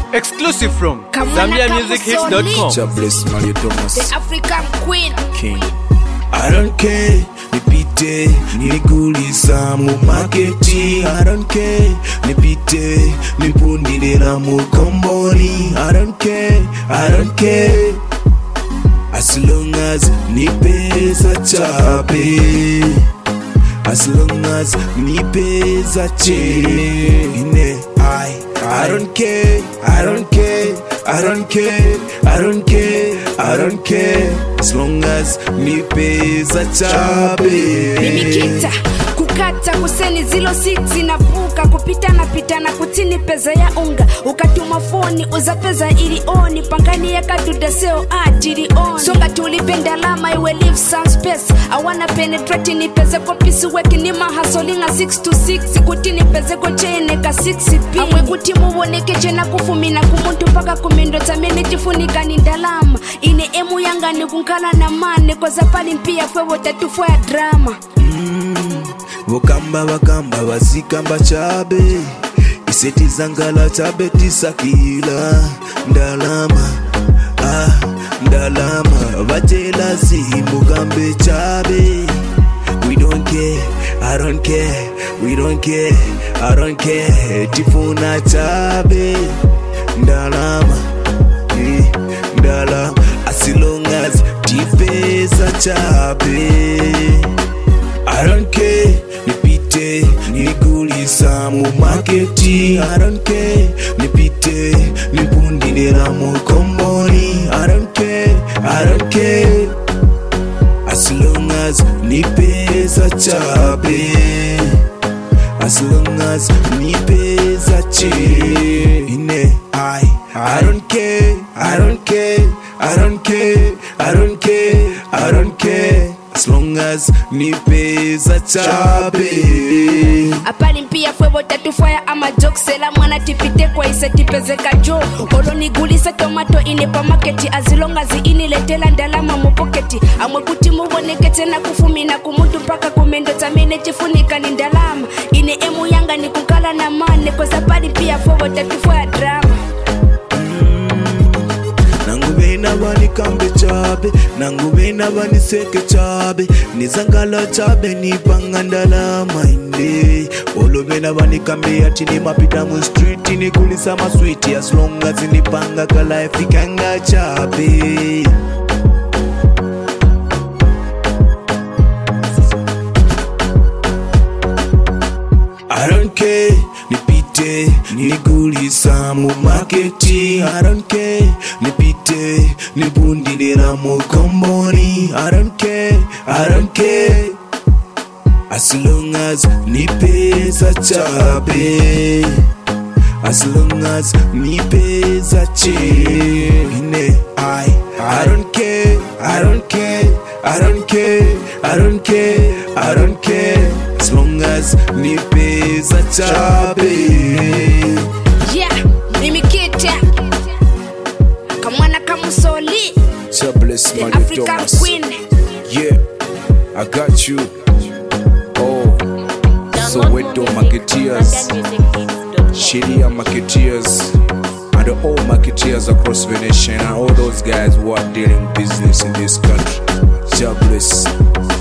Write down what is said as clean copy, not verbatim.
Exclusive from ZambiaMusicHits.com. Jobless Mario Thomas, the African Queen King. I don't care, nipite, nigulisa mu marketi. I don't care, nipite, nipundira mu komboni. I don't care, as long as nipesa chape. As long as nipesa chine. I don't care, as long as nipesa chape. Nimikita kukata kuseni zilo 6 navuka kupita na kutini pesa ya unga ukatuma phone uza pesa ili oni pangani ya kaduda seo atili on songa tulipenda lama iwe leave some space. I wanna penetrate ni pesa kwa pisi weki ni mahasolinga 6 to 6 kutini pesa kwa chene ka 6p amwe kutimu woneke chena kufumina kumuntu paka kumindo tamini tifunika ni ndalama ine emu yanga ni kunkala na mane kwa zapali mpia fwewo tatufwa ya drama. Wakamba wazikamba chabe iseti zangala chabe tisakila ndalama vatela zimugambe chabe. We don't care, I don't care tifuna chabe ndalama as long as tipesa chabe. I don't care, nipite, nigulisa mu marketi. I don't care, nipite, nipundira mu komboni. I don't care, as long as nipesa chape. As long as nipesa chine. I don't care, as long as nipesa chape. Apali mpia fwewo tatufaya ama joksela mwana tipite kwa isa tipeze kajo oloni gulisa tomato ine pa marketi as long as iniletela ndalama mu pocketi amwe kuti muboneke tena kufumina kumuntu paka kumendo tamene chifunika ni ndalama ine emu yanga ni kukala na mane kwa sapali mpia fwewo tatufaya drama. Nangubena bani kambe chabe, nangubena bani seke chabe, nizangala chabe ni pangandala mainde. Olobena bani kambe ati ni mapita mu street ni kulisa ma sweet as long as ni panga ka life ikanga chabe. I don't care, nipite, nigulisa mu marketi. I don't care, nipite, nipundira mu komboni. I don't care, as long as nipesa chape. As long as nipesa chine. I don't care, as long as nipesa chape. Yeah, nimikita kamwana kamusoli Jobless the Mario African Thomas. Queen. Yeah, I got you. So Soweto marketeers, Sheria marketeers, and all marketeers across the nation, and all those guys who are dealing business in this country. Jobless.